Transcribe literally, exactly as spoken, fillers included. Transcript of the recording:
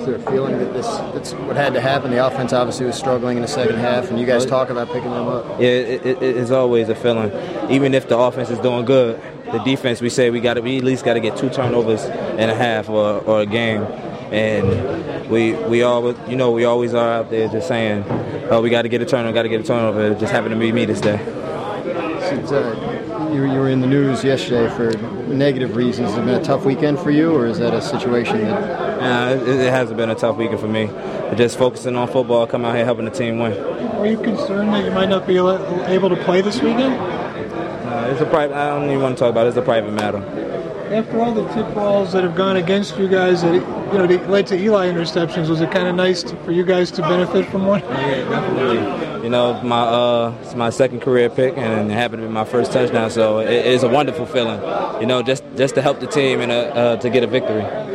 Is there a feeling that this that's what had to happen? The offense obviously was struggling in the second half, and you guys talk about picking them up. Yeah, it, it, it's always a feeling. Even if the offense is doing good, the defense, we say we got to we at least got to get two turnovers in a half or, or a game, and we we always you know we always are out there just saying, oh, we got to get a turnover, got to get a turnover. It just happened to be me this day. Since, uh, you, you were in the news yesterday for negative reasons. Has it been a tough weekend for you, or is that a situation that? Yeah, it, it hasn't been a tough weekend for me. Just focusing on football, come out here helping the team win. Are you concerned that you might not be able to play this weekend? Uh, it's a private. I don't even want to talk about it. It's a private matter. After all the tip balls that have gone against you guys that you know that led to Eli interceptions, was it kind of nice to, for you guys to benefit from one? Yeah, definitely. You know, my uh, it's my second career pick, and it happened to be my first touchdown. So it, it's a wonderful feeling. You know, just just to help the team and uh, uh, to get a victory.